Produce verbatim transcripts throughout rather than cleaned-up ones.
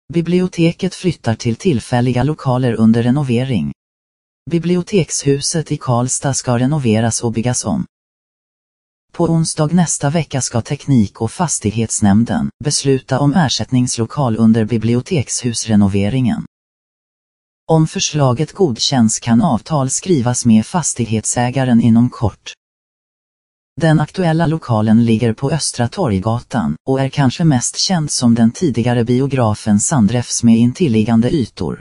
Biblioteket flyttar till tillfälliga lokaler under renovering. Bibliotekshuset i Karlstad ska renoveras och byggas om. På onsdag nästa vecka ska Teknik- och fastighetsnämnden besluta om ersättningslokal under bibliotekshusrenoveringen. Om förslaget godkänns kan avtal skrivas med fastighetsägaren inom kort. Den aktuella lokalen ligger på Östra Torggatan och är kanske mest känd som den tidigare biografen Sandrefs med intilliggande ytor.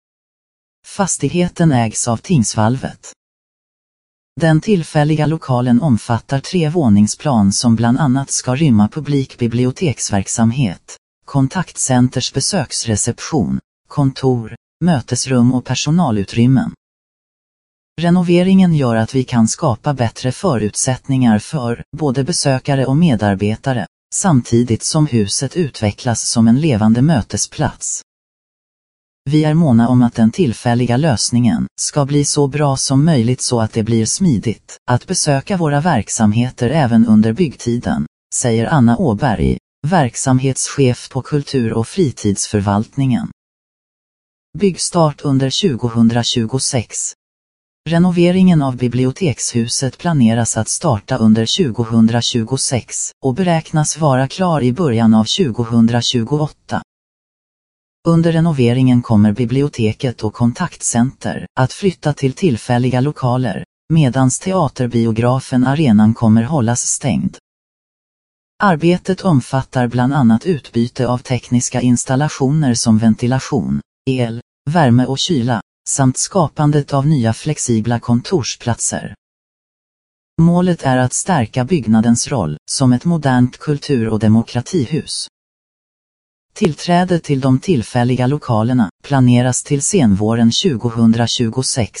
Fastigheten ägs av Tingsvalvet. Den tillfälliga lokalen omfattar tre våningsplan som bland annat ska rymma publik biblioteksverksamhet, kontaktcenters besöksreception, kontor, mötesrum och personalutrymmen. Renoveringen gör att vi kan skapa bättre förutsättningar för både besökare och medarbetare, samtidigt som huset utvecklas som en levande mötesplats. Vi är måna om att den tillfälliga lösningen ska bli så bra som möjligt så att det blir smidigt att besöka våra verksamheter även under byggtiden, säger Anna Åberg, verksamhetschef på kultur- och fritidsförvaltningen. Byggstart under tjugohundratjugosex. Renoveringen av bibliotekshuset planeras att starta under tjugohundratjugosex och beräknas vara klar i början av tjugohundratjugoåtta. Under renoveringen kommer biblioteket och kontaktcenter att flytta till tillfälliga lokaler, medans teaterbiografen Arenan kommer hållas stängd. Arbetet omfattar bland annat utbyte av tekniska installationer som ventilation, el, värme och kyla, samt skapandet av nya flexibla kontorsplatser. Målet är att stärka byggnadens roll som ett modernt kultur- och demokratihus. Tillträde till de tillfälliga lokalerna planeras till senvåren tjugohundratjugosex.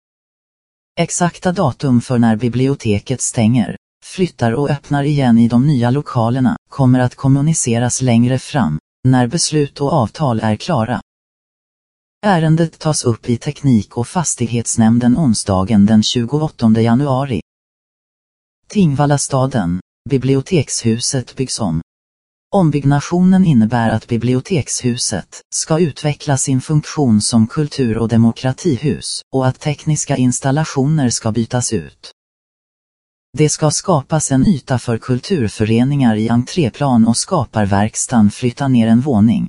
Exakta datum för när biblioteket stänger, flyttar och öppnar igen i de nya lokalerna kommer att kommuniceras längre fram, när beslut och avtal är klara. Ärendet tas upp i Teknik- och fastighetsnämnden onsdagen den tjugoåttonde januari. Tingvallastaden, bibliotekshuset byggs om. Ombyggnationen innebär att bibliotekshuset ska utveckla sin funktion som kultur- och demokratihus och att tekniska installationer ska bytas ut. Det ska skapas en yta för kulturföreningar i entréplan och skaparverkstan flytta ner en våning.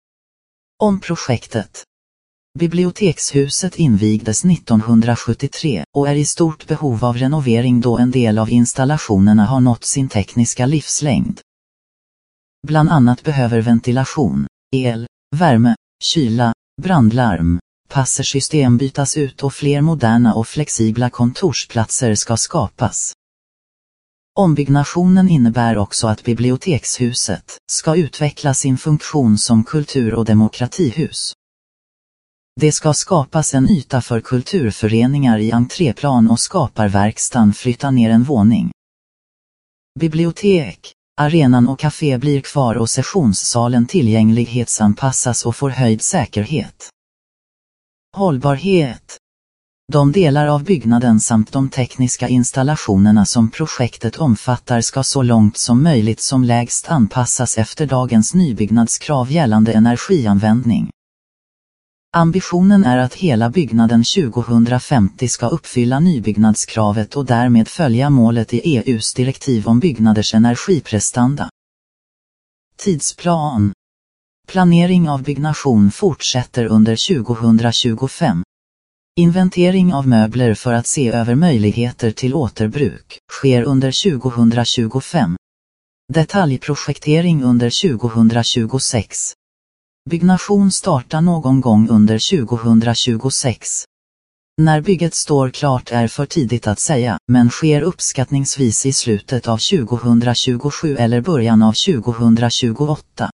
Om projektet. Bibliotekshuset invigdes nittonhundrasjuttiotre och är i stort behov av renovering då en del av installationerna har nått sin tekniska livslängd. Bland annat behöver ventilation, el, värme, kyla, brandlarm, passersystem bytas ut och fler moderna och flexibla kontorsplatser ska skapas. Ombyggnationen innebär också att bibliotekshuset ska utveckla sin funktion som kultur- och demokratihus. Det ska skapas en yta för kulturföreningar i entréplan och skaparverkstan flytta ner en våning. Bibliotek, arenan och café blir kvar och sessionssalen tillgänglighetsanpassas och får höjd säkerhet. Hållbarhet. De delar av byggnaden samt de tekniska installationerna som projektet omfattar ska så långt som möjligt som lägst anpassas efter dagens nybyggnadskrav gällande energianvändning. Ambitionen är att hela byggnaden tjugohundrafemtio ska uppfylla nybyggnadskravet och därmed följa målet i E U:s direktiv om byggnaders energiprestanda. Tidsplan. Planering av byggnation fortsätter under tjugohundratjugofem. Inventering av möbler för att se över möjligheter till återbruk sker under tjugohundratjugofem. Detaljprojektering under tjugohundratjugosex. Byggnation startar någon gång under tjugohundratjugosex. När bygget står klart är för tidigt att säga, men sker uppskattningsvis i slutet av tjugohundratjugosju eller början av tjugohundratjugoåtta.